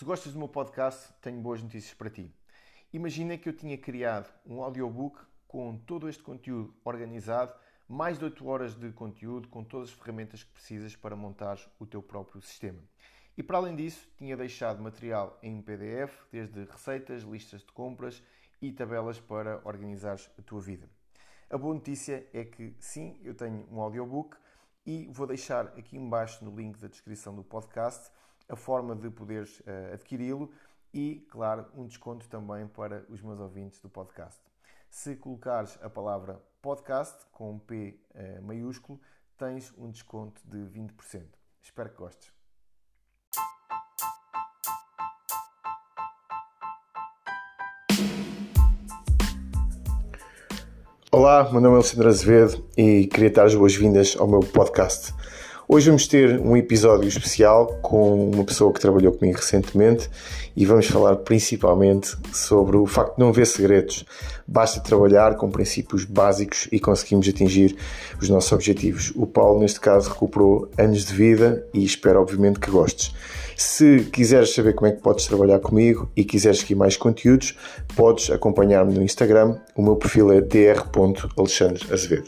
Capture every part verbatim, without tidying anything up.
Se gostas do meu podcast, tenho boas notícias para ti. Imagina que eu tinha criado um audiobook com todo este conteúdo organizado, mais de oito horas de conteúdo, com todas as ferramentas que precisas para montar o teu próprio sistema. E para além disso, tinha deixado material em P D F, desde receitas, listas de compras e tabelas para organizares a tua vida. A boa notícia é que sim, eu tenho um audiobook e vou deixar aqui embaixo no link da descrição do podcast a forma de poderes uh, adquiri-lo e, claro, um desconto também para os meus ouvintes do podcast. Se colocares a palavra podcast com um P uh, maiúsculo, tens um desconto de vinte por cento. Espero que gostes. Olá, meu nome é Alexandre Azevedo e queria dar as boas-vindas ao meu podcast. Hoje vamos ter um episódio especial com uma pessoa que trabalhou comigo recentemente e vamos falar principalmente sobre o facto de não haver segredos. Basta trabalhar com princípios básicos e conseguimos atingir os nossos objetivos. O Paulo, neste caso, recuperou anos de vida e espero, obviamente, que gostes. Se quiseres saber como é que podes trabalhar comigo e quiseres seguir mais conteúdos, podes acompanhar-me no Instagram. O meu perfil é dr ponto alexandre azevedo.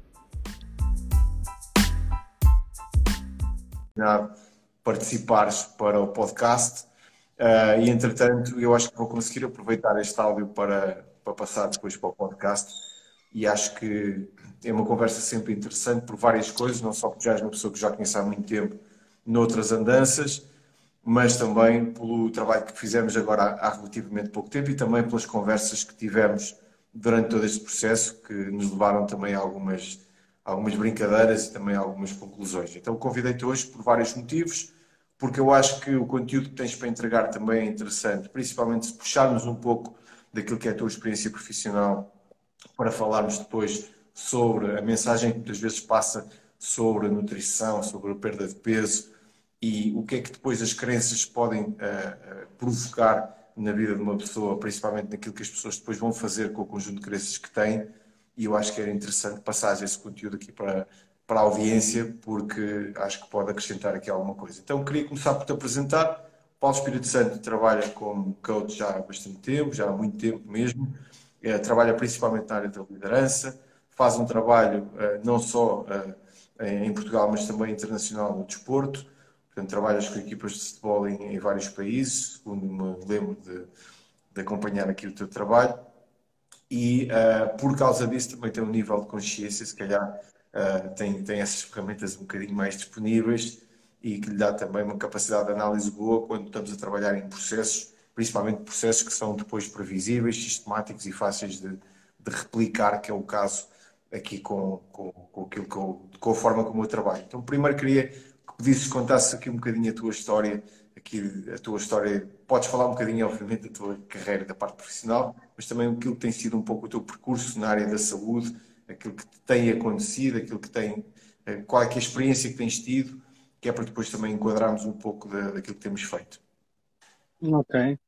Participares para o podcast uh, e entretanto eu acho que vou conseguir aproveitar este áudio para, para passar depois para o podcast e acho que é uma conversa sempre interessante por várias coisas, não só porque já és uma pessoa que já conheço há muito tempo noutras andanças, mas também pelo trabalho que fizemos agora há, há relativamente pouco tempo e também pelas conversas que tivemos durante todo este processo que nos levaram também a algumas algumas brincadeiras e também algumas conclusões. Então convidei-te hoje por vários motivos, porque eu acho que o conteúdo que tens para entregar também é interessante, principalmente se puxarmos um pouco daquilo que é a tua experiência profissional para falarmos depois sobre a mensagem que muitas vezes passa sobre a nutrição, sobre a perda de peso e o que é que depois as crenças podem uh, uh, provocar na vida de uma pessoa, principalmente naquilo que as pessoas depois vão fazer com o conjunto de crenças que têm. E eu acho que era interessante passar esse conteúdo aqui para, para a audiência, porque acho que pode acrescentar aqui alguma coisa. Então, queria começar por te apresentar. Paulo Espírito Santo trabalha como coach já há bastante tempo, já há muito tempo mesmo. É, trabalha principalmente na área da liderança. Faz um trabalho é, não só é, em Portugal, mas também internacional no desporto. Portanto, trabalhas com equipas de futebol em, em vários países, segundo me lembro de, de acompanhar aqui o teu trabalho. E uh, por causa disso também tem um nível de consciência, se calhar uh, tem, tem essas ferramentas um bocadinho mais disponíveis e que lhe dá também uma capacidade de análise boa quando estamos a trabalhar em processos, principalmente processos que são depois previsíveis, sistemáticos e fáceis de, de replicar, que é o caso aqui com, com, com, aquilo que eu, com a forma como eu trabalho. Então primeiro queria que pedisses, contasses aqui um bocadinho a tua história, aqui a tua história, podes falar um bocadinho, obviamente, da tua carreira, da parte profissional, mas também aquilo que tem sido um pouco o teu percurso na área da saúde, aquilo que te tem acontecido, aquilo que tem, qual é que é a experiência que tens tido, que é para depois também enquadrarmos um pouco da, daquilo que temos feito. Ok.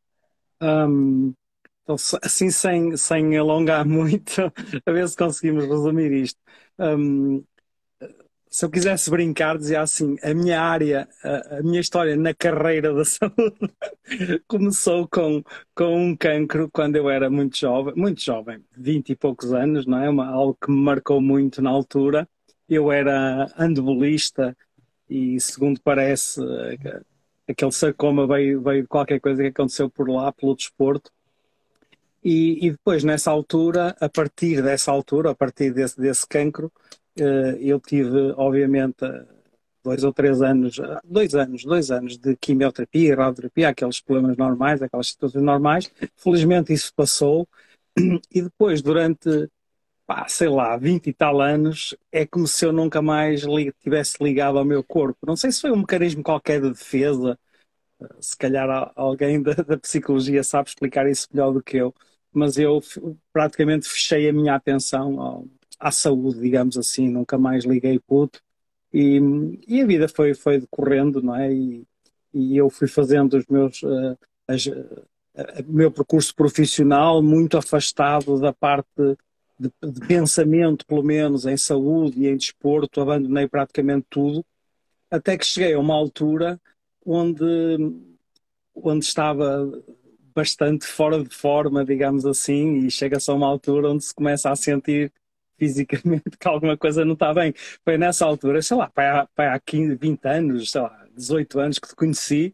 Um, então, assim, sem, sem alongar muito, a ver se conseguimos resumir isto. Um, se eu quisesse brincar, dizia assim: a minha área, a, a minha história na carreira da saúde começou com, com um cancro quando eu era muito jovem, muito jovem, vinte e poucos anos, não é? Uma, algo que me marcou muito na altura. Eu era handebolista e, segundo parece, aquele sarcoma veio, veio de qualquer coisa que aconteceu por lá, pelo desporto. E, e depois, nessa altura, a partir dessa altura, a partir desse, desse cancro, eh, eu tive, obviamente, dois ou três anos, dois anos, dois anos de quimioterapia, radioterapia, aqueles problemas normais, aquelas situações normais. Felizmente isso passou. E depois, durante, pá, sei lá, vinte e tal anos, é como se eu nunca mais li, tivesse ligado ao meu corpo. Não sei se foi um mecanismo qualquer de defesa, se calhar alguém da, da psicologia sabe explicar isso melhor do que eu, mas eu praticamente fechei a minha atenção ao, à saúde, digamos assim, nunca mais liguei puto e, e a vida foi, foi decorrendo, não é? E, e eu fui fazendo os meus, uh, as, uh, o meu percurso profissional muito afastado da parte de, de pensamento, pelo menos, em saúde e em desporto, abandonei praticamente tudo, até que cheguei a uma altura onde onde estava bastante fora de forma, digamos assim, e chega-se a uma altura onde se começa a sentir fisicamente que alguma coisa não está bem. Foi nessa altura, sei lá, pai há, pai há quinze, vinte anos, sei lá, dezoito anos que te conheci,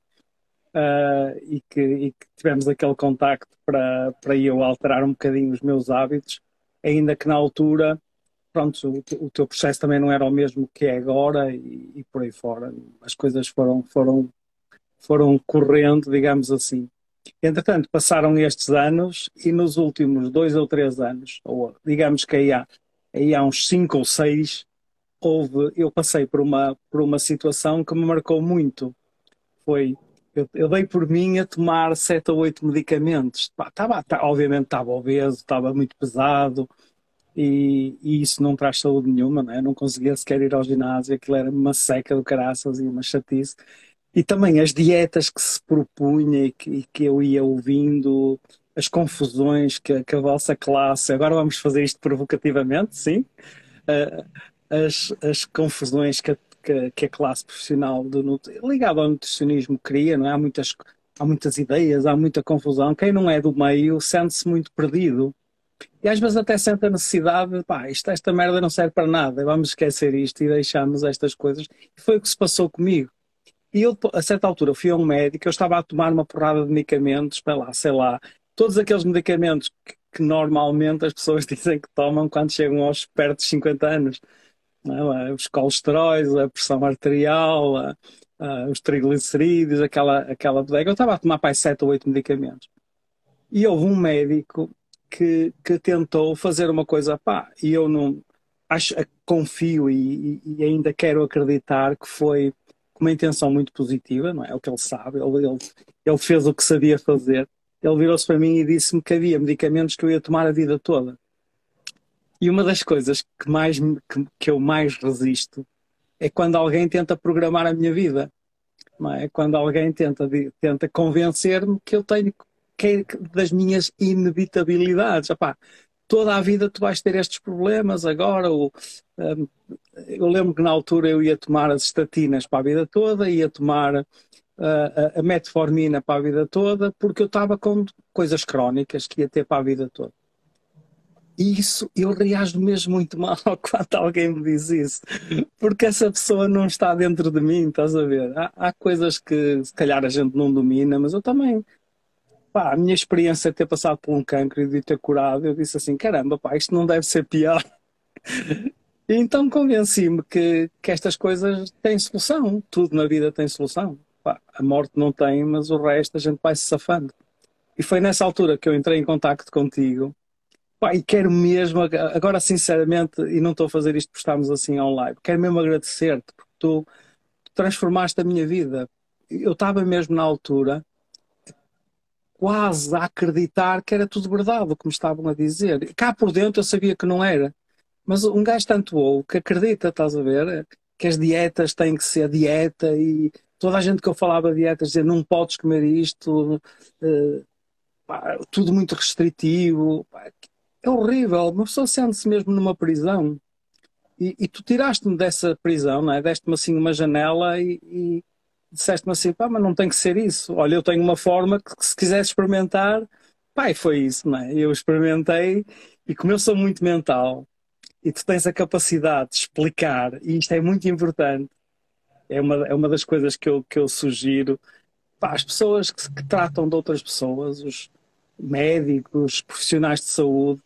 uh, e, que, e que tivemos aquele contacto para, para eu alterar um bocadinho os meus hábitos, ainda que na altura, pronto, o, o teu processo também não era o mesmo que é agora e, e por aí fora. As coisas foram, foram, foram correndo, digamos assim. Entretanto, passaram estes anos e nos últimos dois ou três anos, ou digamos que aí há, aí há uns cinco ou seis, houve, eu passei por uma, por uma situação que me marcou muito. Foi, eu, eu dei por mim a tomar sete ou oito medicamentos. Pá, tava, tá- obviamente estava obeso, estava muito pesado e, e isso não traz saúde nenhuma, né? Eu não conseguia sequer ir ao ginásio, aquilo era uma seca do caraças e uma chatice. E também as dietas que se propunha e que, e que eu ia ouvindo, as confusões que, a- que a vossa classe, agora vamos fazer isto provocativamente, sim, eh, as, as confusões que a, que, que a classe profissional do, nut- ligada ao nutricionismo cria, não é? Há muitas, há muitas ideias, há muita confusão. Quem não é do meio sente-se muito perdido. E às vezes até sente a necessidade de, pá, isto, esta merda não serve para nada, vamos esquecer isto e deixamos estas coisas. E foi o que se passou comigo. E eu, a certa altura, fui a um médico, eu estava a tomar uma porrada de medicamentos, para lá, sei lá, todos aqueles medicamentos que, que normalmente as pessoas dizem que tomam quando chegam aos perto de cinquenta anos. Não é? Os colesteróis, a pressão arterial, a- a- os triglicerídeos, aquela, aquela bodega. Eu estava a tomar para aí sete ou oito medicamentos. E houve um médico que, que tentou fazer uma coisa, pá, e eu não acho, confio e, e- e ainda quero acreditar que foi com uma intenção muito positiva, não é? É o que ele sabe, ele, ele, ele fez o que sabia fazer. Ele virou-se para mim e disse-me que havia medicamentos que eu ia tomar a vida toda. E uma das coisas que, mais, me- que, que eu mais resisto é quando alguém tenta programar a minha vida, não é? Quando alguém tenta, di- tenta convencer-me que eu tenho que, das minhas inevitabilidades. Epá, toda a vida tu vais ter estes problemas agora. Ou, hum, eu lembro que na altura eu ia tomar as estatinas para a vida toda, ia tomar uh, a, a metformina para a vida toda, porque eu estava com coisas crónicas que ia ter para a vida toda. E isso, eu reajo mesmo muito mal quando alguém me diz isso, porque essa pessoa não está dentro de mim, estás a ver? Há, há coisas que se calhar a gente não domina, mas eu também, pá, a minha experiência de ter passado por um cancro e de ter curado, eu disse assim, caramba, pá, isto não deve ser pior. E então convenci-me que, que estas coisas têm solução, tudo na vida tem solução. Pá, a morte não tem, mas o resto a gente vai se safando. E foi nessa altura que eu entrei em contacto contigo. Pá, e quero mesmo, agora sinceramente, e não estou a fazer isto por estarmos assim online, quero mesmo agradecer-te, porque tu transformaste a minha vida. Eu estava mesmo na altura, quase a acreditar que era tudo verdade o que me estavam a dizer. Cá por dentro eu sabia que não era, mas um gajo tanto ou que acredita, estás a ver, que as dietas têm que ser dieta e toda a gente que eu falava de dietas dizia não podes comer isto, eh, pá, tudo muito restritivo. Pá, é horrível, uma pessoa sente-se mesmo numa prisão. E, e tu tiraste-me dessa prisão, não é? Deste-me assim uma janela e, e disseste-me assim, pá, mas não tem que ser isso. Olha, eu tenho uma forma que, que se quiser experimentar, pá, e foi isso, não é? Eu experimentei e como eu sou muito mental e tu tens a capacidade de explicar, e isto é muito importante, é uma, é uma das coisas que eu, que eu sugiro, pá, as pessoas que, que tratam de outras pessoas, os médicos, profissionais de saúde,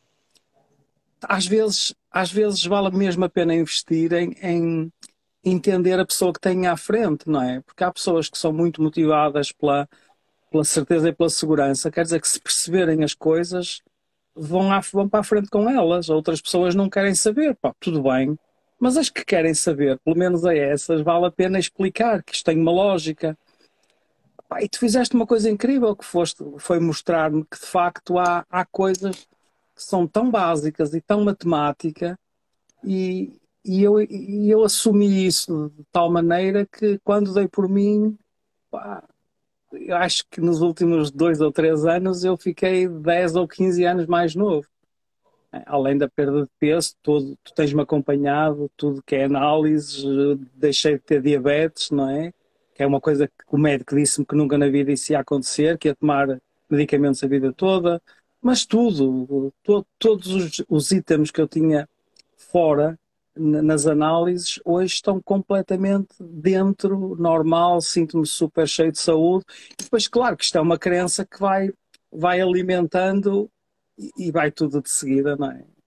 às vezes, às vezes vale mesmo a pena investir em, em entender a pessoa que tem à frente, não é? Porque há pessoas que são muito motivadas pela, pela certeza e pela segurança, quer dizer que se perceberem as coisas, vão, à, vão para a frente com elas. Outras pessoas não querem saber, pá, tudo bem, mas as que querem saber, pelo menos a essas, vale a pena explicar que isto tem uma lógica. Pá, e tu fizeste uma coisa incrível que foste, foi mostrar-me que de facto há, há coisas que são tão básicas e tão matemática e, e, eu, e eu assumi isso de tal maneira que quando dei por mim, pá, eu acho que nos últimos dois ou três anos eu fiquei dez ou quinze anos mais novo. Além da perda de peso, todo, tu tens-me acompanhado, tudo que é análises, deixei de ter diabetes, não é? que é uma coisa que o médico disse-me que nunca na vida isso ia acontecer, que ia tomar medicamentos a vida toda, mas tudo, to, todos os, os itens que eu tinha fora nas análises, hoje estão completamente dentro, normal, sinto-me super cheio de saúde. E depois, claro que isto é uma crença que vai, vai alimentando e, e vai tudo de seguida, não é?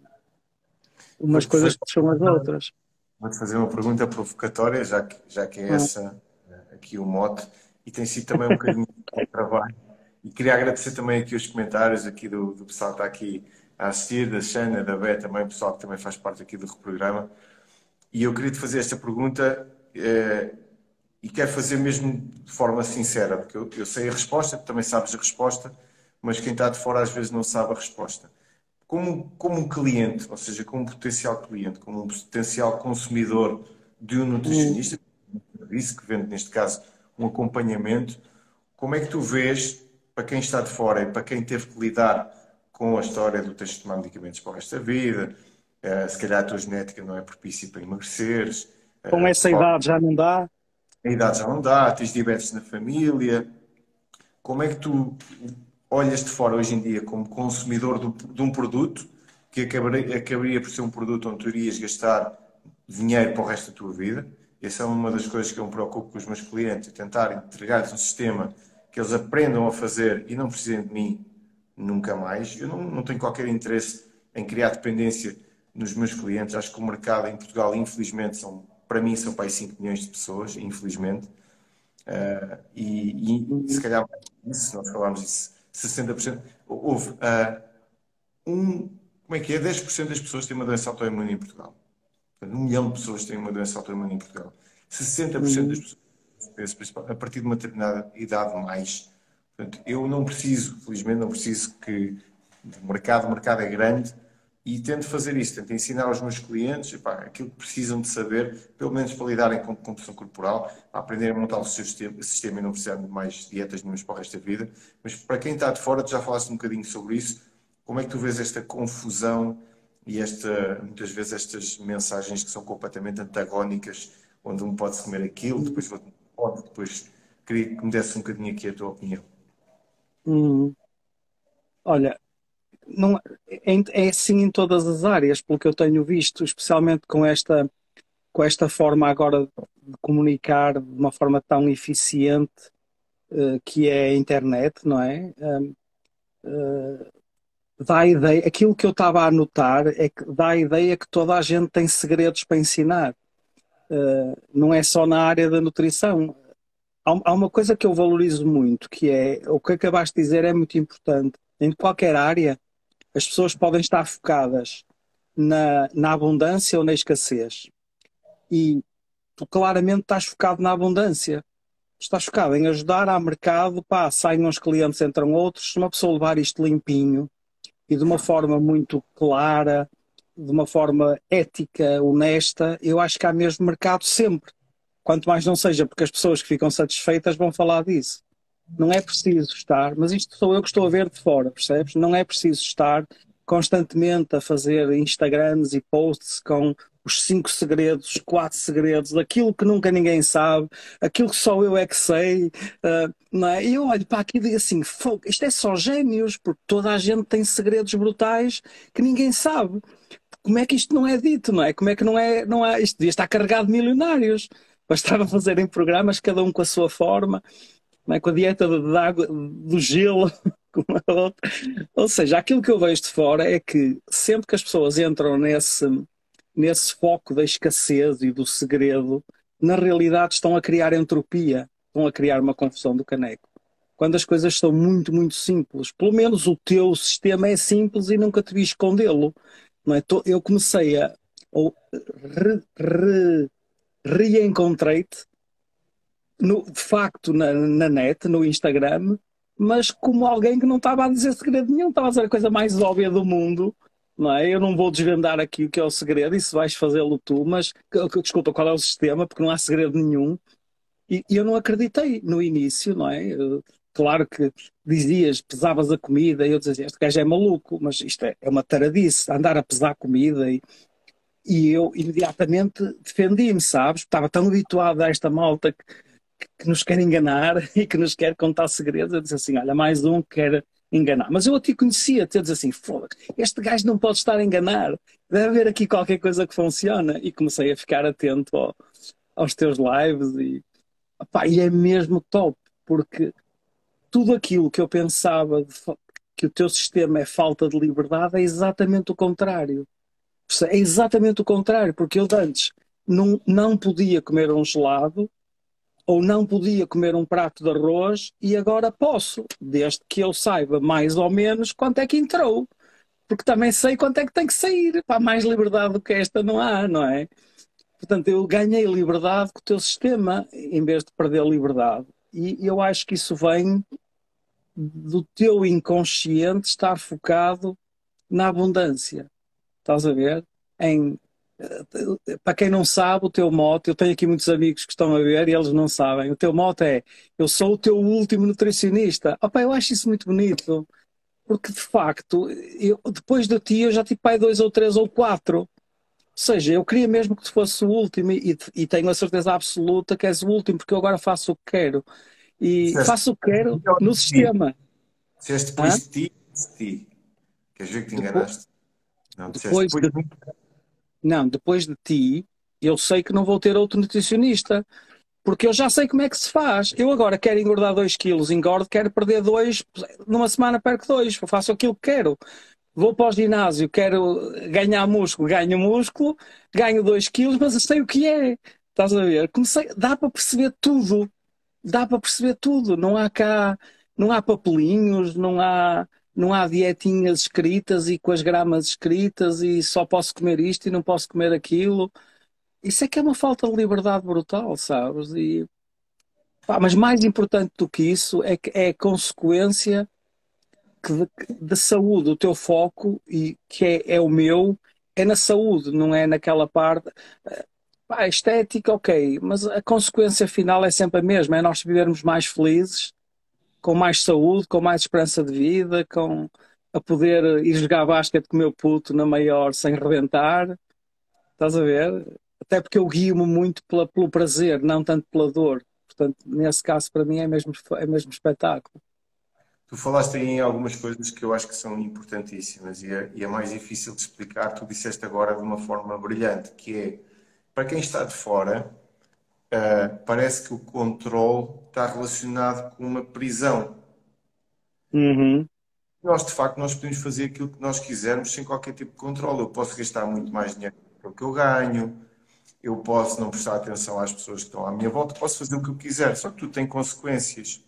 Umas Vou-te coisas fazer, puxam as outras. vou-te fazer uma pergunta provocatória, já que, já que é Hum. essa eh, aqui o mote, e tem sido também um bocadinho de trabalho. E queria agradecer também aqui os comentários aqui do, do pessoal que está aqui a assistir, da Xana, da Bé, também, o pessoal que também faz parte aqui do programa. E eu queria te fazer esta pergunta eh, e quero fazer mesmo de forma sincera, porque eu, eu sei a resposta, tu também sabes a resposta, mas quem está de fora às vezes não sabe a resposta. Como, como um cliente, ou seja, como um potencial cliente, como um potencial consumidor de um Hum. nutricionista, isso que vende neste caso um acompanhamento, como é que tu vês, para quem está de fora e para quem teve que lidar com a história do tens de tomar medicamentos para o resto da vida, eh, se calhar a tua genética não é propícia para emagreceres, Com eh, essa idade já não dá? a idade já não dá, tens diabetes na família, como é que tu olhas de fora hoje em dia como consumidor do- de um produto que acabaria, acabaria por ser um produto onde tu irias gastar dinheiro para o resto da tua vida? Essa é uma das coisas que eu me preocupo com os meus clientes, é tentar entregar-lhes um sistema que eles aprendam a fazer e não precisem de mim nunca mais. Eu não, não tenho qualquer interesse em criar dependência nos meus clientes. Acho que o mercado em Portugal, infelizmente, são, para mim, são para aí cinco milhões de pessoas, infelizmente. Uh, e, e, se Hum. calhar, isso, nós falámos isso, sessenta por cento. Houve uh, um, como é que é? dez por cento das pessoas têm uma doença autoimune em Portugal. Portanto, um milhão de pessoas têm uma doença autoimune em Portugal. sessenta por cento das Hum. pessoas, a partir de uma determinada idade mais. Portanto, eu não preciso, felizmente, não preciso que o mercado, o mercado é grande e tento fazer isso, tento ensinar aos meus clientes epá, aquilo que precisam de saber, pelo menos para lidarem com composição corporal, para aprenderem a montar o seu sistema, sistema e não precisarem de mais dietas nenhumas para o resto da vida. Mas para quem está de fora, tu já falaste um bocadinho sobre isso, como é que tu vês esta confusão e esta, muitas vezes estas mensagens que são completamente antagónicas, onde um pode comer aquilo, depois o outro não pode, depois queria que me desse um bocadinho aqui a tua opinião. Hum. Olha, não, é, é assim em todas as áreas, pelo que eu tenho visto, especialmente com esta, com esta forma agora de comunicar de uma forma tão eficiente, eh, que é a internet, não é? Um, eh, dá a ideia, aquilo que eu estava a notar é que dá a ideia que toda a gente tem segredos para ensinar. Eh, não é só na área da nutrição. Há, há uma coisa que eu valorizo muito, que é o que acabaste de dizer é muito importante. Em qualquer área, as pessoas podem estar focadas na, na abundância ou na escassez. E tu claramente estás focado na abundância. Estás focado em ajudar ao mercado, pá, saem uns clientes, entram outros. Se uma pessoa levar isto limpinho e de uma forma muito clara, de uma forma ética, honesta, eu acho que há mesmo mercado sempre. Quanto mais não seja, porque as pessoas que ficam satisfeitas vão falar disso. Não é preciso estar, mas isto sou eu que estou a ver de fora, percebes? Não é preciso estar constantemente a fazer Instagrams e posts com os cinco segredos, quatro segredos, aquilo que nunca ninguém sabe, aquilo que só eu é que sei, uh, não é? E eu olho para aquilo e digo assim, isto é só génios, porque toda a gente tem segredos brutais que ninguém sabe. Como é que isto não é dito, não é? Como é que não é, não é, isto devia estar carregado de milionários. Bastava fazerem programas, cada um com a sua forma, não é? Com a dieta de, de água, do gelo, com a outra. Ou seja, aquilo que eu vejo de fora é que sempre que as pessoas entram nesse, nesse foco da escassez e do segredo, na realidade estão a criar entropia, estão a criar uma confusão do caneco. Quando as coisas são muito, muito simples, pelo menos o teu sistema é simples e nunca te vi escondê-lo. Não é? Eu comecei a. Ou, re, re, reencontrei-te no, de facto na, na net, no Instagram, mas como alguém que não estava a dizer segredo nenhum, estava a dizer a coisa mais óbvia do mundo, não é? Eu não vou desvendar aqui o que é o segredo, isso vais fazê-lo tu, mas desculpa, qual é o sistema, porque não há segredo nenhum. E, e eu não acreditei no início, não é? Eu, claro que dizias, pesavas a comida, e eu dizia, este gajo é maluco, mas isto é, é uma taradice, andar a pesar comida e e eu imediatamente defendi-me, sabes? Estava tão habituado a esta malta que, que nos quer enganar e que nos quer contar segredos. Eu disse assim, olha, mais um que quer enganar. Mas eu a ti conhecia-te, eu disse assim, foda, este gajo não pode estar a enganar, deve haver aqui qualquer coisa que funciona. E comecei a ficar atento ao- aos teus lives e, opá, e é mesmo top, porque tudo aquilo que eu pensava de fa- que o teu sistema é falta de liberdade é exatamente o contrário. É exatamente o contrário, porque eu de antes não, não podia comer um gelado ou não podia comer um prato de arroz e agora posso, desde que eu saiba mais ou menos quanto é que entrou, porque também sei quanto é que tem que sair. Pá, mais liberdade do que esta não há, não é? Portanto, eu ganhei liberdade com o teu sistema em vez de perder liberdade. E eu acho que isso vem do teu inconsciente estar focado na abundância. Estás a ver? Em, para quem não sabe, o teu mote, eu tenho aqui muitos amigos que estão a ver e eles não sabem. O teu mote é: eu sou o teu último nutricionista. Opa, eu acho isso muito bonito, porque de facto, eu, depois de ti, eu já tive pai dois ou três ou quatro. Ou seja, eu queria mesmo que tu fosses o último e, e tenho a certeza absoluta que és o último, porque eu agora faço o que quero. E Disseste faço o que quero no depois de ti. sistema. Disseste depois Hã? de ti, de ti. Queres ver que te Depois, enganaste? Não, disseste depois depois de, de mim. não, depois de ti, eu sei que não vou ter outro nutricionista. Porque eu já sei como é que se faz. Eu agora quero engordar dois quilos, engordo, quero perder dois numa semana perco dois faço aquilo que quero. Vou para o ginásio, quero ganhar músculo, ganho músculo, ganho dois quilos, mas eu sei o que é. Estás a ver? Comecei, dá para perceber tudo. Dá para perceber tudo. Não há cá, não há papelinhos, não há, não há dietinhas escritas e com as gramas escritas e só posso comer isto e não posso comer aquilo. Isso é que é uma falta de liberdade brutal, sabes? E pá, mas mais importante do que isso é que é a consequência que de, de saúde, o teu foco, e que é, é o meu, é na saúde, não é naquela parte. Pá, estética, ok, mas a consequência final é sempre a mesma, é nós vivermos mais felizes, com mais saúde, com mais esperança de vida, com a poder ir jogar basquete com o meu puto na maior sem rebentar, estás a ver? Até porque eu guio-me muito pela, pelo prazer, não tanto pela dor. Portanto, nesse caso, para mim, é mesmo, é mesmo espetáculo. Tu falaste aí em algumas coisas que eu acho que são importantíssimas e é, e é mais difícil de explicar. Tu disseste agora de uma forma brilhante, que é, para quem está de fora, ah, parece que o controle está relacionado com uma prisão. Uhum, Nós, de facto, nós podemos fazer aquilo que nós quisermos sem qualquer tipo de controle. Eu posso gastar muito mais dinheiro do que eu ganho, eu posso não prestar atenção às pessoas que estão à minha volta, posso fazer o que eu quiser, só que tudo tem consequências.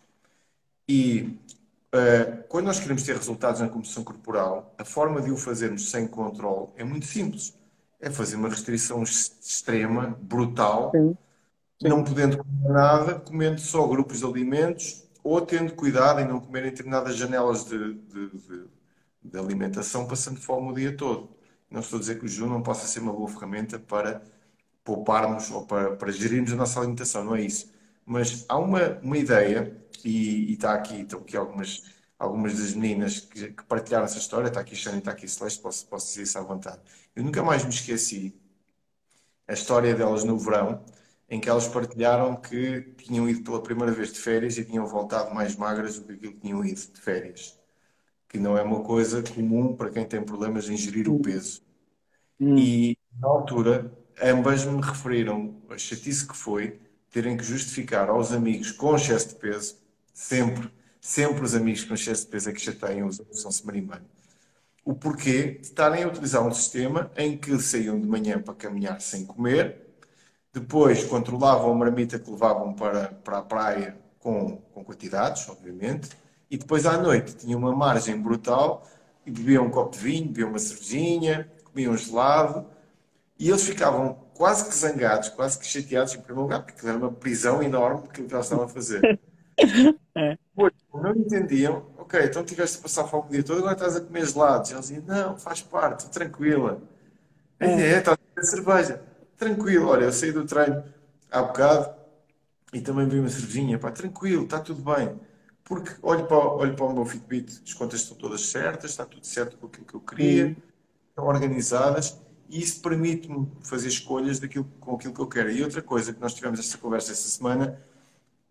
E uh, quando nós queremos ter resultados na composição corporal, a forma de o fazermos sem controle é muito simples. É fazer uma restrição extrema, brutal, sim, não sim. podendo comer nada, comendo só grupos de alimentos, ou tendo cuidado em não comer em determinadas janelas de, de, de, de alimentação, passando fome o dia todo. Não estou a dizer que o jejum não possa ser uma boa ferramenta para pouparmos ou para, para gerirmos a nossa alimentação, não é isso. Mas há uma, uma ideia, e, e está aqui, estão aqui algumas, algumas das meninas que, que partilharam essa história, está aqui Xana e está aqui Celeste, posso, posso dizer isso à vontade. Eu nunca mais me esqueci a história delas no verão, em que elas partilharam que tinham ido pela primeira vez de férias e tinham voltado mais magras do que aquilo que tinham ido de férias. Que não é uma coisa comum para quem tem problemas em gerir o Hum, peso. hum. E, na altura, ambas me referiram a chatice que foi terem que justificar aos amigos com excesso de peso, sempre, sempre os amigos com excesso de peso é que chateiam os outros, são-se marimbando, o porquê de estarem a utilizar um sistema em que saíam de manhã para caminhar sem comer, depois controlavam a marmita que levavam para, para a praia com, com quantidades, obviamente, e depois à noite tinham uma margem brutal e bebiam um copo de vinho, bebiam uma cervejinha, comiam um gelado, e eles ficavam quase que zangados, quase que chateados, em primeiro lugar, porque aquilo era uma prisão enorme que eles estavam a fazer. É, Depois, não entendiam, ok, então tiveste a passar fome o dia todo, agora estás a comer gelados. Eles diziam, não, faz parte, tranquila. É, é, é, estás a beber cerveja. Tranquilo, olha, eu saí do treino há bocado e também vi uma cervejinha, pá, tranquilo, está tudo bem. Porque olho para, o- olho para o meu Fitbit, as contas estão todas certas, está tudo certo com aquilo que eu queria, hum, estão organizadas e isso permite-me fazer escolhas daquilo, com aquilo que eu quero. E outra coisa que nós tivemos esta conversa esta semana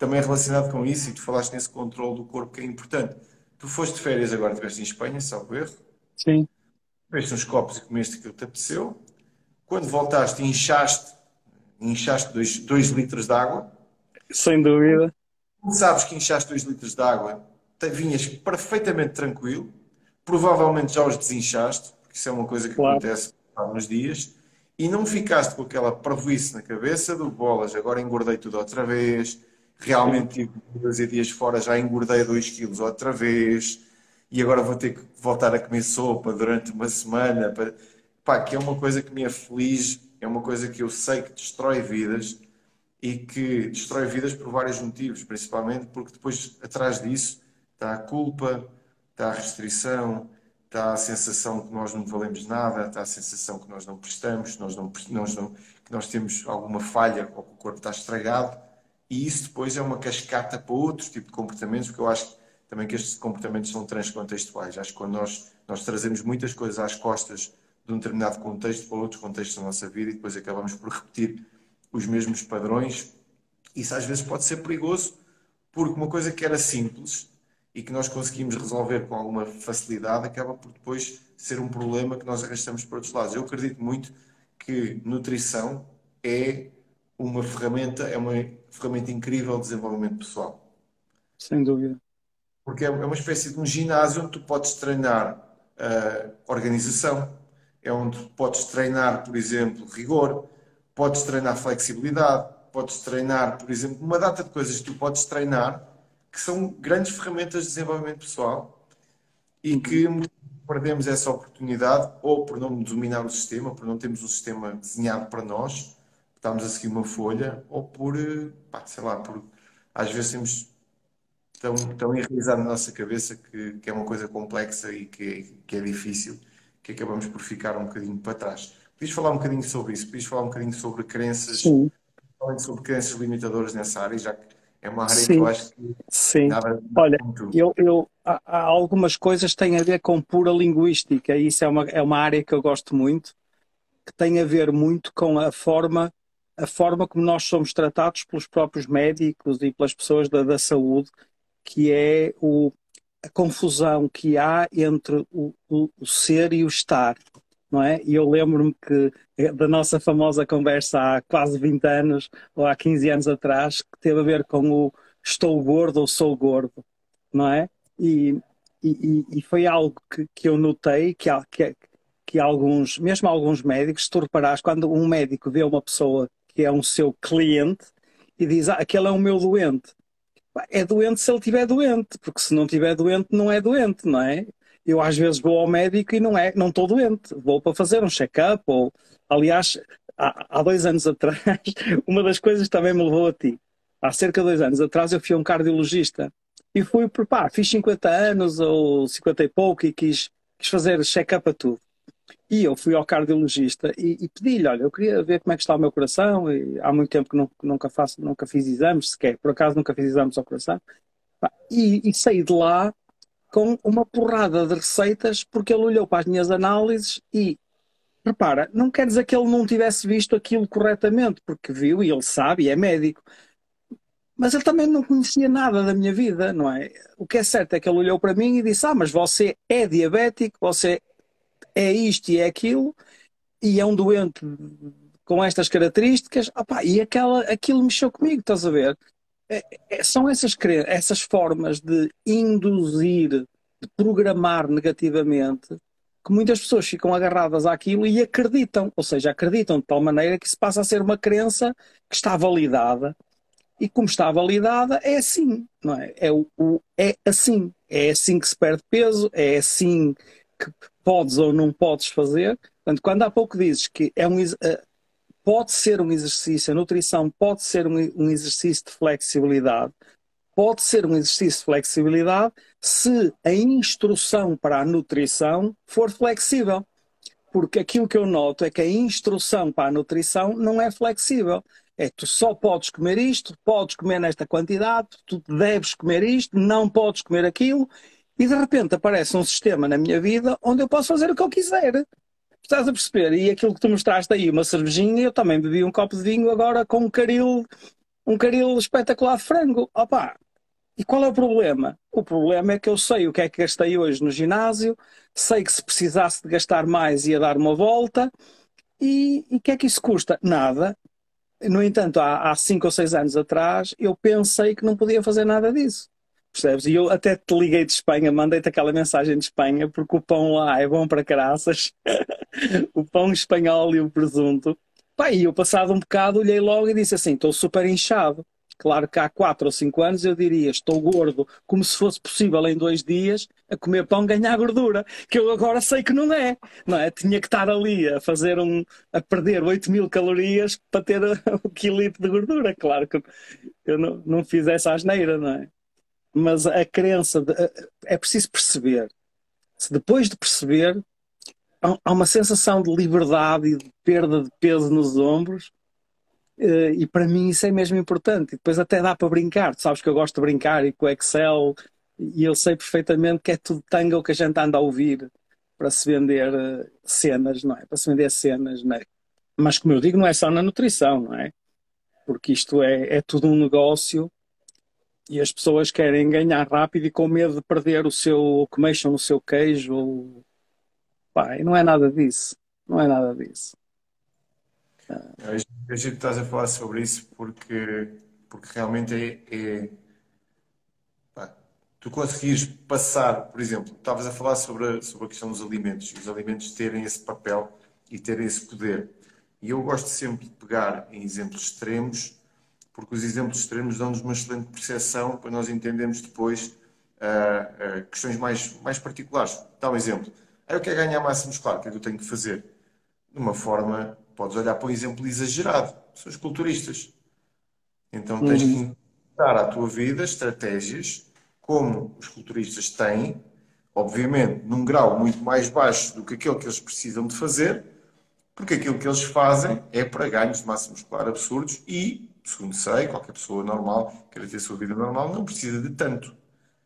também relacionado com isso, e tu falaste nesse controle do corpo que é importante. Tu foste de férias agora, estiveste em Espanha, salvo erro, Sim, bebeste uns copos e comeste aquilo que te apeteceu. Quando voltaste, inchaste, inchaste dois litros de água. sem dúvida. Como sabes que inchaste dois litros de água, te vinhas perfeitamente tranquilo. Provavelmente já os desinchaste, porque isso é uma coisa que Claro. acontece nos dias. E não ficaste com aquela parvoíce na cabeça do bolas, agora engordei tudo outra vez. Sim, Realmente tive dois dias fora, já engordei dois quilos outra vez. E agora vou ter que voltar a comer sopa durante uma semana. Para... Pá, que é uma coisa que me aflige, é uma coisa que eu sei que destrói vidas e que destrói vidas por vários motivos, principalmente porque depois atrás disso está a culpa, está a restrição, está a sensação que nós não valemos nada, está a sensação que nós não prestamos, que nós, não, nós não, que nós temos alguma falha ou que o corpo está estragado, e isso depois é uma cascata para outros tipos de comportamentos, porque eu acho também que estes comportamentos são transcontextuais. Acho que quando nós, nós trazemos muitas coisas às costas de um determinado contexto para outros contextos da nossa vida e depois acabamos por repetir os mesmos padrões. Isso às vezes pode ser perigoso, porque uma coisa que era simples e que nós conseguimos resolver com alguma facilidade acaba por depois ser um problema que nós arrastamos para outros lados. Eu acredito muito que nutrição é uma ferramenta, é uma ferramenta incrível de desenvolvimento pessoal. sem dúvida. Porque é uma espécie de um ginásio onde tu podes treinar uh, organização, é onde podes treinar, por exemplo, rigor, podes treinar flexibilidade, podes treinar, por exemplo, uma data de coisas que tu podes treinar que são grandes ferramentas de desenvolvimento pessoal e Uhum. que perdemos essa oportunidade ou por não dominar o sistema, por não termos o sistema desenhado para nós, estamos a seguir uma folha, ou por, eh, pá, sei lá, por às vezes temos tão, tão enraizado na nossa cabeça que, que é uma coisa complexa e que, é, que é difícil, que acabamos por ficar um bocadinho para trás. Podias falar um bocadinho sobre isso? Podias falar um bocadinho sobre crenças, Sim, sobre crenças limitadoras nessa área, já que é uma área que eu sim, acho que sim. nada, nada Olha, como tu. eu, eu, há, há algumas coisas que têm a ver com pura linguística, e isso é uma, é uma área que eu gosto muito, que tem a ver muito com a forma, a forma como nós somos tratados pelos próprios médicos e pelas pessoas da, da saúde, que é o, a confusão que há entre o, o, o ser e o estar, não é? E eu lembro-me que eh, da nossa famosa conversa há quase vinte anos, ou há quinze anos atrás, que teve a ver com o estou gordo ou sou gordo, não é? E, e, e foi algo que, que eu notei que, que, que alguns, mesmo alguns médicos, se tu reparares, quando um médico vê uma pessoa que é um seu cliente e diz, ah, aquele é o meu doente, é doente se ele estiver doente, porque se não estiver doente, não é doente, não é? Eu às vezes vou ao médico e não é, não estou doente, vou para fazer um check-up, ou aliás, há, há dois anos atrás, uma das coisas que também me levou a ti. Há cerca de dois anos atrás eu fui a um cardiologista e fui, pá, fiz cinquenta anos ou cinquenta e pouco e quis, quis fazer check-up a tudo. E eu fui ao cardiologista e, e pedi-lhe, olha, eu queria ver como é que está o meu coração, e há muito tempo que não- nunca, faço, nunca fiz exames sequer, por acaso nunca fiz exames ao coração. Pá, E, e saí de lá com uma porrada de receitas, porque ele olhou para as minhas análises e, repara, não quer dizer que ele não tivesse visto aquilo corretamente, porque viu e ele sabe e é médico, mas ele também não conhecia nada da minha vida, não é? O que é certo é que ele olhou para mim e disse, ah, mas você é diabético, você é isto e é aquilo, e é um doente com estas características, opá, e aquela, aquilo mexeu comigo, estás a ver? É, é, são essas, essas formas de induzir, de programar negativamente, que muitas pessoas ficam agarradas àquilo e acreditam, ou seja, acreditam de tal maneira que isso passa a ser uma crença que está validada, e como está validada, é assim, não é? É, o, o, é assim, é assim que se perde peso, é assim que podes ou não podes fazer. Portanto, quando há pouco dizes que é um, pode ser um exercício, a nutrição pode ser um, um exercício de flexibilidade, pode ser um exercício de flexibilidade se a instrução para a nutrição for flexível. Porque aquilo que eu noto é que a instrução para a nutrição não é flexível. É, tu só podes comer isto, podes comer nesta quantidade, tu deves comer isto, não podes comer aquilo, e de repente aparece um sistema na minha vida onde eu posso fazer o que eu quiser. Estás a perceber? E aquilo que tu mostraste aí, uma cervejinha, eu também bebi um copo de vinho agora com um caril um caril espetacular de frango. Opa, e qual é o problema? O problema é que eu sei o que é que gastei hoje no ginásio, sei que se precisasse de gastar mais ia dar uma volta, e o que é que isso custa? Nada. No entanto, há, há cinco ou seis anos atrás, eu pensei que não podia fazer nada disso. Percebes? E eu até te liguei de Espanha, mandei-te aquela mensagem de Espanha, porque o pão lá é bom para caraças. O pão espanhol e o presunto. Pá, e eu, passado um bocado, olhei logo e disse assim: estou super inchado. Claro que há quatro ou cinco anos eu diria: estou gordo, como se fosse possível em dois dias a comer pão ganhar gordura, que eu agora sei que não é. Não é? Tinha que estar ali a fazer um, a perder oito mil calorias para ter o quilito de gordura. Claro que eu não, não fiz essa asneira, não é? Mas a crença, de, é preciso perceber. Se depois de perceber, há uma sensação de liberdade e de perda de peso nos ombros, e para mim isso é mesmo importante. E depois até dá para brincar. Tu sabes que eu gosto de brincar e com o Excel, e eu sei perfeitamente que é tudo tango que a gente anda a ouvir para se vender uh, cenas, não é? Para se vender cenas, não é? Mas como eu digo, não é só na nutrição, não é? Porque isto é, é tudo um negócio e as pessoas querem ganhar rápido e com medo de perder o seu, o que mexam no seu queijo. Ou... Pá, e não é nada disso. Não é nada disso. A gente a gente estás a falar sobre isso porque, porque realmente é, é, pá, tu conseguires passar, por exemplo, estavas a falar sobre a, sobre a questão dos alimentos, e os alimentos terem esse papel e terem esse poder. E eu gosto sempre de pegar em exemplos extremos, porque os exemplos extremos dão-nos uma excelente percepção para nós entendermos depois ah, ah, questões mais, mais particulares. Dá um exemplo. Ah, eu quero ganhar massa muscular, o que é que eu tenho que fazer? De uma forma, podes olhar para um exemplo exagerado. São os culturistas. Então tens que Uhum. implementar à tua vida estratégias como os culturistas têm, obviamente num grau muito mais baixo do que aquele que eles precisam de fazer, porque aquilo que eles fazem é para ganhos de massa muscular absurdos e, segundo sei, qualquer pessoa normal, queira ter a sua vida normal, não precisa de tanto.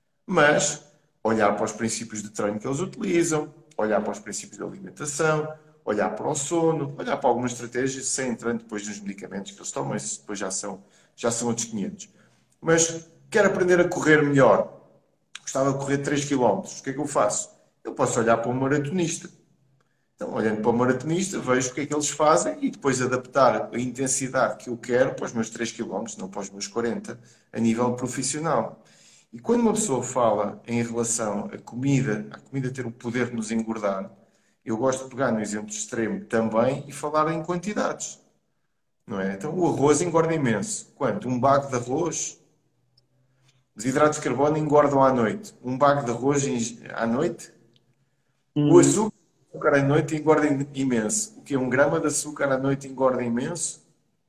Mas olhar para os princípios de treino que eles utilizam, olhar para os princípios de alimentação, olhar para o sono, olhar para algumas estratégias, sem entrar depois nos medicamentos que eles tomam, esses depois já são, já são outros quinhentos. Mas quero aprender a correr melhor. Gostava de correr três quilómetros. O que é que eu faço? Eu posso olhar para um maratonista. Então, olhando para o maratonista, vejo o que é que eles fazem e depois adaptar a intensidade que eu quero para os meus três quilómetros, não para os meus quarenta, a nível profissional. E quando uma pessoa fala em relação à comida, a comida ter o poder de nos engordar, eu gosto de pegar no exemplo extremo também e falar em quantidades, não é? Então, o arroz engorda imenso. Quanto? Um bago de arroz? Os hidratos de carbono engordam à noite. Um bago de arroz à noite? O Uhum. açúcar açúcar à noite engorda imenso. O que é um grama de açúcar à noite engorda imenso?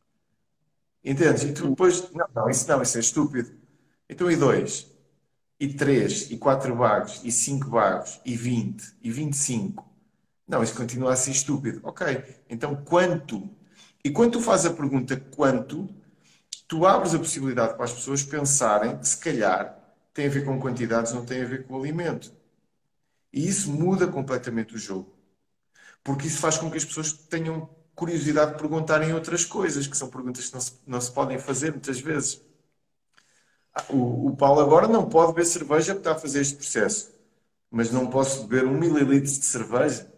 Entendes? E tu depois, não, não, isso não, isso é estúpido. Então, e dois? E três? E quatro bagos? E cinco bagos? E vinte? E vinte e cinco? Não, isso continua a ser estúpido. Ok, então quanto? E quando tu fazes a pergunta quanto, tu abres a possibilidade para as pessoas pensarem que se calhar tem a ver com quantidades, não tem a ver com o alimento. E isso muda completamente o jogo. Porque isso faz com que as pessoas tenham curiosidade de perguntarem outras coisas, que são perguntas que não se, não se podem fazer muitas vezes. Ah, O, o Paulo agora não pode beber cerveja porque está a fazer este processo, mas não posso beber um mililitro de cerveja?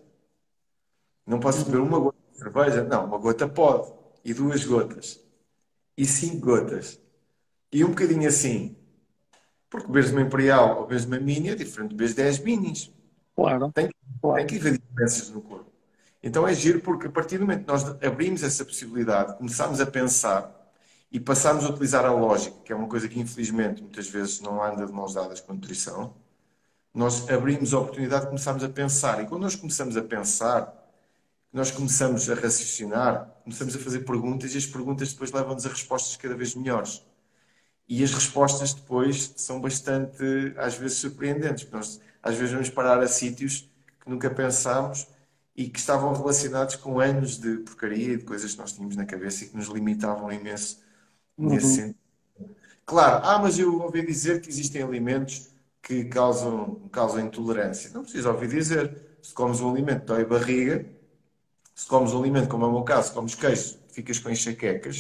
Não posso beber uma gota de cerveja? Não, uma gota pode. E duas gotas. E cinco gotas. E um bocadinho assim. Porque beberes uma Imperial ou beberes uma Mini é diferente de beberes dez Minis. Claro, Tem, tem claro. que haver diferenças no corpo. Então é giro porque a partir do momento que nós abrimos essa possibilidade, começamos a pensar e passamos a utilizar a lógica, que é uma coisa que infelizmente muitas vezes não anda de mãos dadas com a nutrição, nós abrimos a oportunidade de começarmos a pensar. E quando nós começamos a pensar, nós começamos a raciocinar, começamos a fazer perguntas e as perguntas depois levam-nos a respostas cada vez melhores. E as respostas depois são bastante, às vezes, surpreendentes. Nós, às vezes, vamos parar a sítios que nunca pensámos e que estavam relacionados com anos de porcaria e de coisas que nós tínhamos na cabeça e que nos limitavam imenso nesse Uhum. sentido. Claro, ah, mas eu ouvi dizer que existem alimentos que causam, causam intolerância. Não precisa ouvir dizer. Se comes um alimento que dói a barriga, se comes um alimento, como é o meu caso, comes queijo, ficas com enxaquecas,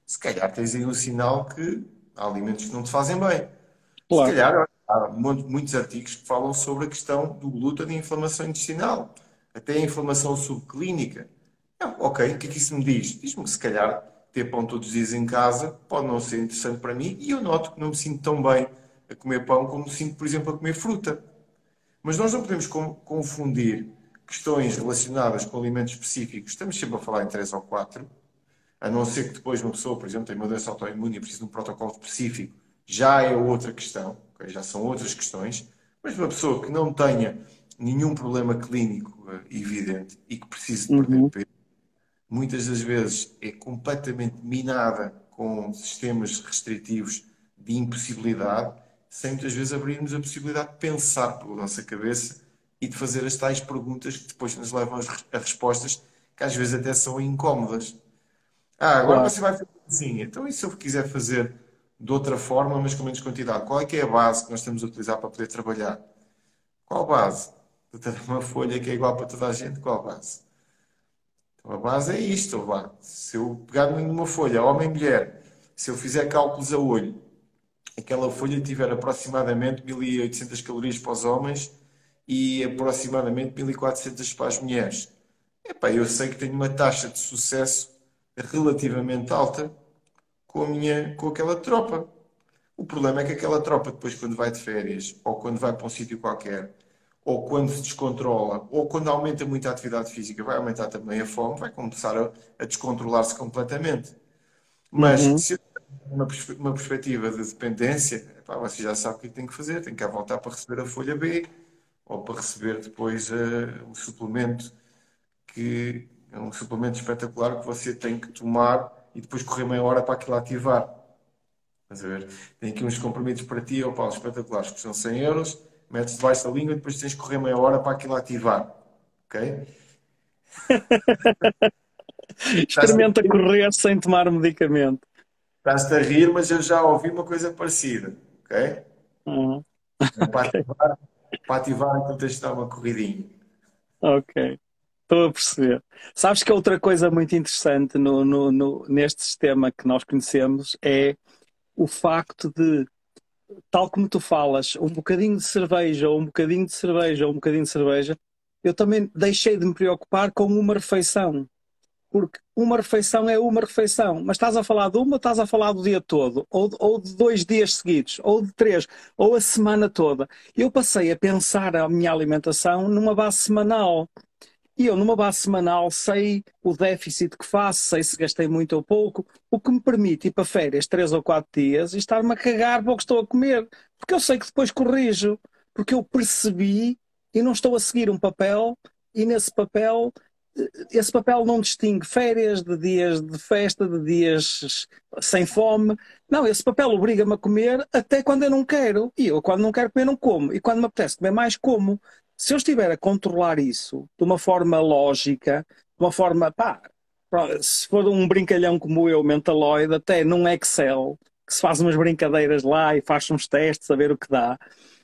se calhar tens aí um sinal que há alimentos que não te fazem bem. Se Claro. calhar há mu- muitos artigos que falam sobre a questão do glúten e inflamação intestinal, até a inflamação subclínica. Não, ok, o que é que isso me diz? Diz-me que se calhar ter pão todos os dias em casa pode não ser interessante para mim e eu noto que não me sinto tão bem a comer pão como me sinto, por exemplo, a comer fruta. Mas nós não podemos com- confundir questões relacionadas com alimentos específicos. Estamos sempre a falar em três ou quatro, a não ser que depois uma pessoa, por exemplo, tenha uma doença autoimune e precisa de um protocolo específico, já é outra questão, ok? Já são outras questões. Mas uma pessoa que não tenha nenhum problema clínico eh, evidente e que precise de perder Uhum. peso, muitas das vezes é completamente minada com sistemas restritivos de impossibilidade, sem muitas vezes abrirmos a possibilidade de pensar pela nossa cabeça e de fazer as tais perguntas que depois nos levam a respostas que às vezes até são incómodas. Ah, agora Claro. você vai fazer assim. Então, e se eu quiser fazer de outra forma, mas com menos quantidade? Qual é que é a base que nós estamos a utilizar para poder trabalhar? Qual base? Tu tens uma folha que é igual para toda a gente? Qual base? Então, a base é isto, vá. Se eu pegar numa folha, homem e mulher, se eu fizer cálculos a olho, aquela folha tiver aproximadamente mil e oitocentas calorias para os homens e aproximadamente mil e quatrocentas para as mulheres. Epá, eu sei que tenho uma taxa de sucesso relativamente alta com a minha, com aquela tropa. O problema é que aquela tropa depois quando vai de férias, ou quando vai para um sítio qualquer, ou quando se descontrola, ou quando aumenta muito a atividade física, vai aumentar também a fome, vai começar a, a descontrolar-se completamente. Mas Uhum. se eu tenho uma, perspe- uma perspectiva de dependência, epá, você já sabe o que tem que fazer, tem que voltar para receber a folha B, ou para receber depois eh, o suplemento que é um suplemento espetacular que você tem que tomar e depois correr meia hora para aquilo ativar. Estás a ver? Tem aqui uns comprimidos para ti, ó Paulo, espetaculares, que são cem euros, metes debaixo da língua e depois tens que correr meia hora para aquilo ativar. Ok? Estás-te a Experimenta rir, correr sem tomar medicamento. estás-te a rir, mas eu já ouvi uma coisa parecida. Ok? Uhum. Para Ok, ativar, para ativar aquilo tens de dar uma corridinha. ok. Estou a perceber. Sabes que outra coisa muito interessante no, no- no- neste sistema que nós conhecemos é o facto de, tal como tu falas, um bocadinho de cerveja, ou um bocadinho de cerveja, ou um bocadinho de cerveja, eu também deixei de me preocupar com uma refeição. Porque uma refeição é uma refeição, mas estás a falar de uma, ou estás a falar do dia todo, ou, de- ou de dois dias seguidos, ou de três, ou a semana toda. Eu passei a pensar a minha alimentação numa base semanal. E eu, numa base semanal, sei o déficit que faço, sei se gastei muito ou pouco, o que me permite ir para férias três ou quatro dias e estar-me a cagar para o que estou a comer. Porque eu sei que depois corrijo, porque eu percebi e não estou a seguir um papel, e nesse papel, eh, esse papel não distingue férias de dias de festa, de dias sem fome. Não, esse papel obriga-me a comer até quando eu não quero. E eu, quando não quero comer, não como. E quando me apetece comer mais, como. Se eu estiver a controlar isso de uma forma lógica, de uma forma, pá, se for um brincalhão como eu, mentaloide, até num Excel, que se faz umas brincadeiras lá e faz uns testes a ver o que dá,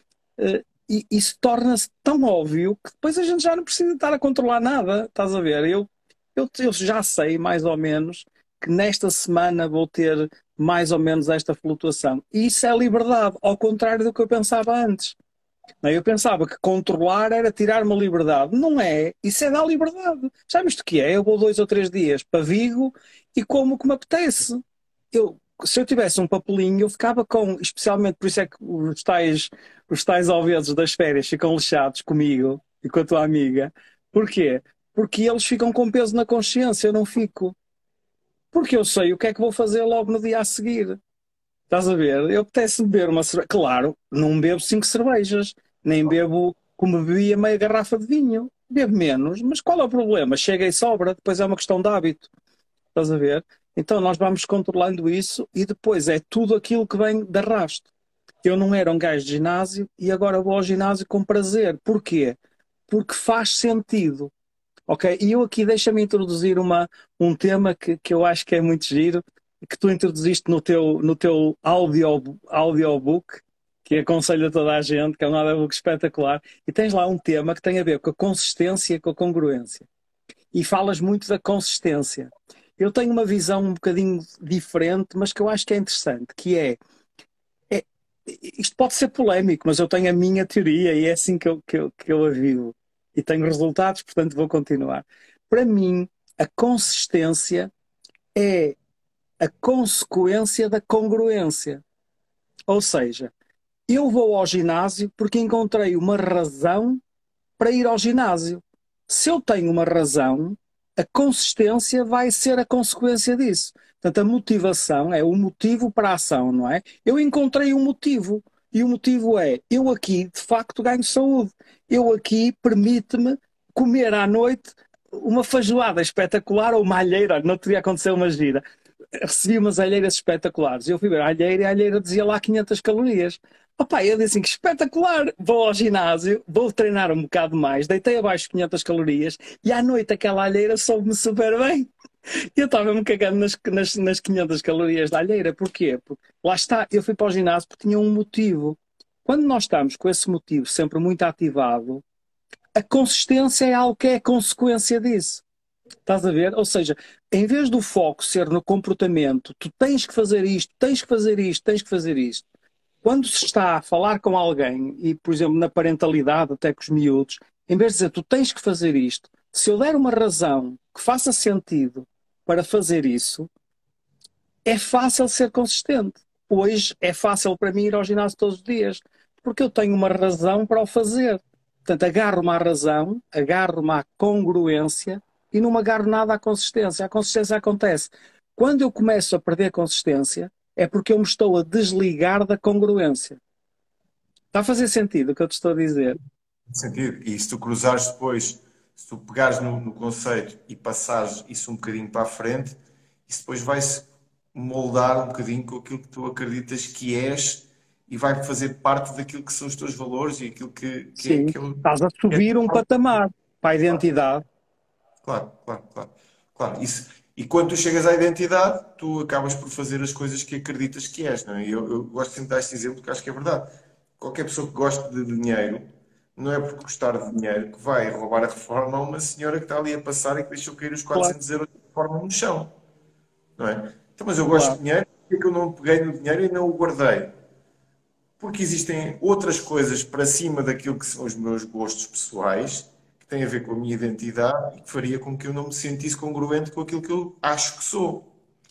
eh, e isso torna-se tão óbvio que depois a gente já não precisa estar a controlar nada, estás a ver? Eu, eu, eu já sei, mais ou menos, que nesta semana vou ter mais ou menos esta flutuação. E isso é liberdade, ao contrário do que eu pensava antes. Não, eu pensava que controlar era tirar uma liberdade. Não é. Isso é dar liberdade. Sabes o que é? Eu vou dois ou três dias para Vigo e como o que me apetece. Eu, se eu tivesse um papelinho, eu ficava com, especialmente por isso é que os tais, os tais obesos das férias ficam lixados comigo e com a tua amiga. Porquê? Porque eles ficam com peso na consciência, eu não fico. Porque eu sei o que é que vou fazer logo no dia a seguir. Estás a ver? Eu apetece beber uma cerveja. Claro, não bebo cinco cervejas, nem bebo como bebia meia garrafa de vinho. Bebo menos, mas qual é o problema? Chega e sobra, depois é uma questão de hábito. Estás a ver? Então nós vamos controlando isso e depois é tudo aquilo que vem de arrasto. Eu não era um gajo de ginásio e agora vou ao ginásio com prazer. Porquê? Porque faz sentido. Ok? E eu aqui deixa-me introduzir uma, um tema que, que eu acho que é muito giro, que tu introduziste no teu, no teu audio, audiobook, que aconselho a toda a gente, que é um audiobook espetacular, e tens lá um tema que tem a ver com a consistência e com a congruência. E falas muito da consistência. eu tenho uma visão um bocadinho diferente, mas que eu acho que é interessante, que é, é isto pode ser polémico, mas eu tenho a minha teoria e é assim que eu, que eu, que eu a vivo. E tenho resultados, portanto vou continuar. Para mim, a consistência é a consequência da congruência. Ou seja, eu vou ao ginásio porque encontrei uma razão para ir ao ginásio. Se eu tenho uma razão, a consistência vai ser a consequência disso. Portanto, a motivação é o motivo para a ação, não é? Eu encontrei um motivo. E o motivo é, eu aqui, de facto, ganho saúde. Eu aqui permite-me comer à noite uma feijoada espetacular ou uma alheira. No outro dia aconteceu uma gira. Recebi umas alheiras espetaculares. Eu fui ver a alheira e a alheira dizia lá quinhentas calorias. Opa, eu disse assim, que espetacular! Vou ao ginásio, vou treinar um bocado mais, deitei abaixo quinhentas calorias e à noite aquela alheira soube-me super bem. Eu estava-me cagando nas, nas, nas quinhentas calorias da alheira. Porquê? Porque lá está, eu fui para o ginásio porque tinha um motivo. Quando nós estamos com esse motivo sempre muito ativado, a consistência é algo que é a consequência disso. Estás a ver? Ou seja, em vez do foco ser no comportamento, tu tens que fazer isto, tens que fazer isto, tens que fazer isto. Quando se está a falar com alguém, e por exemplo na parentalidade, até com os miúdos, em vez de dizer tu tens que fazer isto, se eu der uma razão que faça sentido para fazer isso, é fácil ser consistente. Hoje é fácil para mim ir ao ginásio todos os dias, porque eu tenho uma razão para o fazer. Portanto, agarro-me à razão, agarro-me à congruência e não me agarro nada à consistência. A consistência acontece. Quando eu começo a perder consistência, é porque eu me estou a desligar da congruência. Está a fazer sentido o que eu te estou a dizer? Sentido. E se tu cruzares depois, se tu pegares no, no conceito e passares isso um bocadinho para a frente, isso depois vai-se moldar um bocadinho com aquilo que tu acreditas que és e vai fazer parte daquilo que são os teus valores e aquilo que, que é Sim. aquilo Estás a que é. subir um patamar para a Claro, identidade. claro, claro, claro. Claro, isso. E quando tu chegas à identidade, tu acabas por fazer as coisas que acreditas que és, não é? Eu, eu gosto sempre de dar este exemplo porque acho que é verdade. Qualquer pessoa que goste de dinheiro, não é por gostar de dinheiro que vai roubar a reforma a uma senhora que está ali a passar e que deixou cair os Claro, quatrocentos euros de reforma no chão, não é? Então, mas eu gosto de claro, dinheiro, porque é que eu não peguei no dinheiro e não o guardei? Porque existem outras coisas para cima daquilo que são os meus gostos pessoais, que têm a ver com a minha identidade e que faria com que eu não me sentisse congruente com aquilo que eu acho que sou.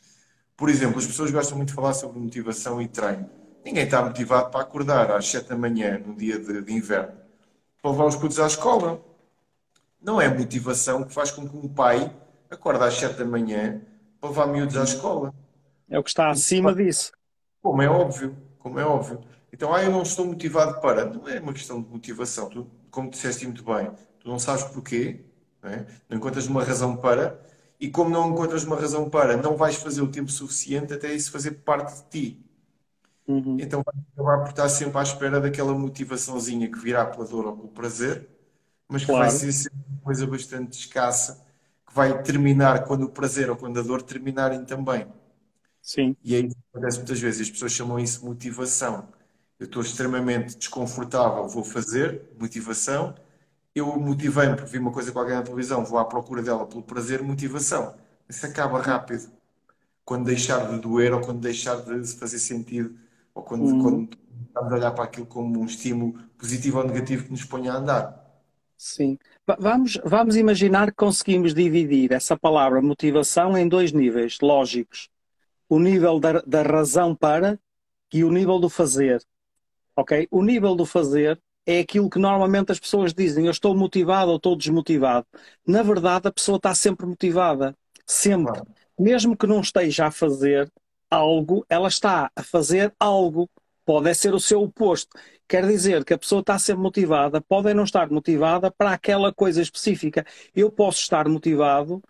Por exemplo, as pessoas gostam muito de falar sobre motivação e treino. Ninguém está motivado para acordar às sete da manhã, num dia de, de inverno, para levar os putos à escola. Não é motivação que faz com que um pai acorde às sete da manhã para levar miúdos à escola. é o que está acima disso. Como é óbvio, como é óbvio. Então, ah, eu não estou motivado para. Não é uma questão de motivação. Tu, como disseste muito bem, tu não sabes porquê, não é? Não encontras uma razão para, e como não encontras uma razão para, não vais fazer o tempo suficiente até isso fazer parte de ti. Uhum. Então vais acabar por estar sempre à espera daquela motivaçãozinha que virá pela dor ou pelo prazer, mas que vai Claro, ser sempre uma coisa bastante escassa, que vai terminar quando o prazer ou quando a dor terminarem também. sim. E é isso que acontece muitas vezes. As pessoas chamam isso motivação. Eu estou extremamente desconfortável, vou fazer motivação. Eu motivei-me porque vi uma coisa qualquer na televisão, vou à procura dela pelo prazer, motivação. Isso acaba rápido. Quando deixar de doer ou quando deixar de fazer sentido ou quando, Uhum. quando estamos a olhar para aquilo como um estímulo positivo ou negativo que nos ponha a andar. Sim. Va- Vamos, vamos imaginar que conseguimos dividir essa palavra motivação em dois níveis lógicos. O nível da, da razão para e o nível do fazer. Ok? O nível do fazer é aquilo que normalmente as pessoas dizem, eu estou motivado ou estou desmotivado. Na verdade, a pessoa está sempre motivada. Sempre. Claro, Mesmo que não esteja a fazer algo, ela está a fazer algo. Pode é ser o seu oposto. Quer dizer que a pessoa está sempre motivada, pode é não estar motivada para aquela coisa específica. Eu posso estar motivado,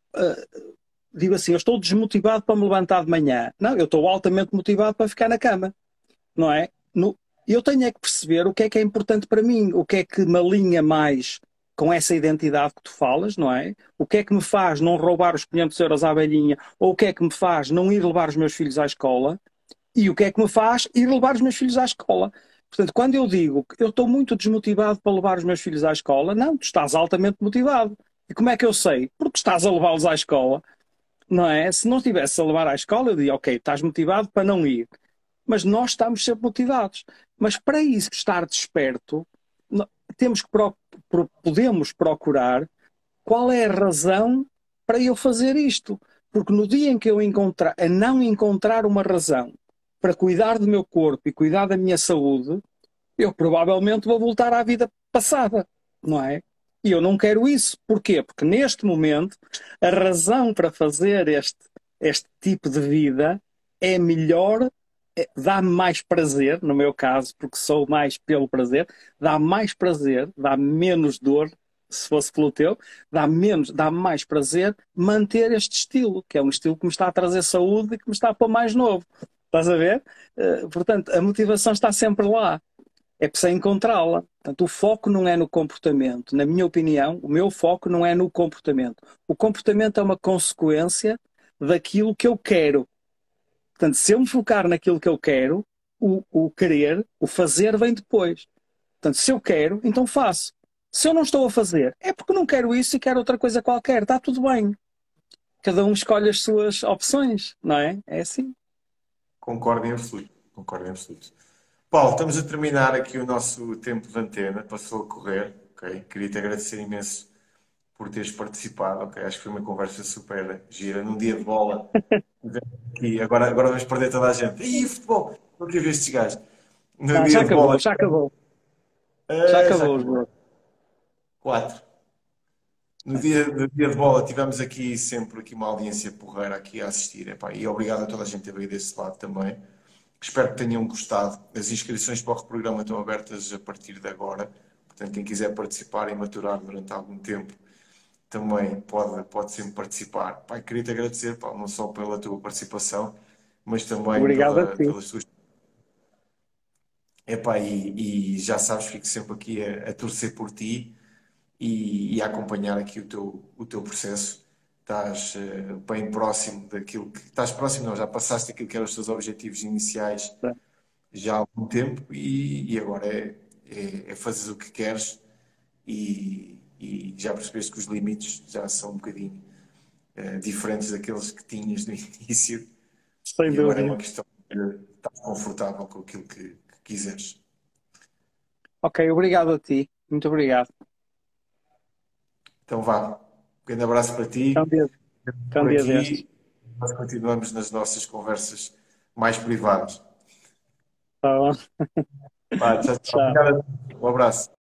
digo assim, eu estou desmotivado para me levantar de manhã. Não, eu estou altamente motivado para ficar na cama, não é? No, eu tenho é que perceber o que é que é importante para mim, o que é que me alinha mais com essa identidade que tu falas, não é? O que é que me faz não roubar os quinhentos euros à velhinha, ou o que é que me faz não ir levar os meus filhos à escola, e o que é que me faz ir levar os meus filhos à escola. Portanto, quando eu digo que eu estou muito desmotivado para levar os meus filhos à escola, não, tu estás altamente motivado. E como é que eu sei? Porque estás a levá-los à escola. não é? Se não estivesse a levar à escola, eu diria, ok, estás motivado para não ir. Mas nós estamos sempre motivados. Mas para isso estar desperto, no- temos que pro- pro- podemos procurar qual é a razão para eu fazer isto. Porque no dia em que eu encontrar, a não encontrar uma razão para cuidar do meu corpo e cuidar da minha saúde, eu provavelmente vou voltar à vida passada, não é? E eu não quero isso. Porquê? Porque neste momento a razão para fazer este, este tipo de vida é melhor, é- dá-me mais prazer, no meu caso, porque sou mais pelo prazer, dá mais prazer, dá menos dor, se fosse pelo teu, dá menos, dá mais prazer manter este estilo, que é um estilo que me está a trazer saúde e que me está a pôr mais novo. Estás a ver? Eh, portanto, a motivação está sempre lá. É preciso encontrá-la. Portanto, o foco não é no comportamento. Na minha opinião, o meu foco não é no comportamento. O comportamento é uma consequência daquilo que eu quero. Portanto, se eu me focar naquilo que eu quero, o, o querer, o fazer vem depois. Portanto, se eu quero, então faço. Se eu não estou a fazer, é porque não quero isso e quero outra coisa qualquer. Está tudo bem. Cada um escolhe as suas opções, não é? É assim. Concordo em absoluto. Concordo em absoluto. Paulo, estamos a terminar aqui o nosso tempo de antena, passou a correr, ok? Queria-te agradecer imenso por teres participado, ok? Acho que foi uma conversa super gira, num dia de bola. E agora, agora vamos perder toda a gente. Ih, futebol! Não queria ver estes gajos. No Não, dia já de bola, acabou, já acabou. Já ah, já acabou o acabou. jogo. Quatro. No dia, no dia de bola tivemos aqui sempre aqui uma audiência porreira aqui a assistir. Epá, e obrigado a toda a gente que veio desse lado também. Espero que tenham gostado. As inscrições para o reprograma estão abertas a partir de agora. Portanto, quem quiser participar e maturar durante algum tempo também pode, pode sempre participar. Pai, queria-te agradecer, pá, não só pela tua participação, mas também Obrigado a pela, ti. pelas tuas. Epá, e, e já sabes, fico sempre aqui a, a torcer por ti e, e a acompanhar aqui o teu, o teu processo. Estás eh, bem próximo daquilo que. Estás próximo, não, já passaste aquilo que eram os teus objetivos iniciais já há algum tempo e, e agora é, é, é fazer o que queres e, e já percebeste que os limites já são um bocadinho eh, diferentes daqueles que tinhas no início Sem e agora é dúvida. uma questão de estar confortável com aquilo que, que quiseres. Ok, obrigado a ti. Muito obrigado. Então vá, um grande abraço para Até um ti, dia, até um por dia destes. aqui, nós continuamos nas nossas conversas mais privadas. Tá bom? Vá, tchau, tchau. Tchau. Obrigado. Um abraço.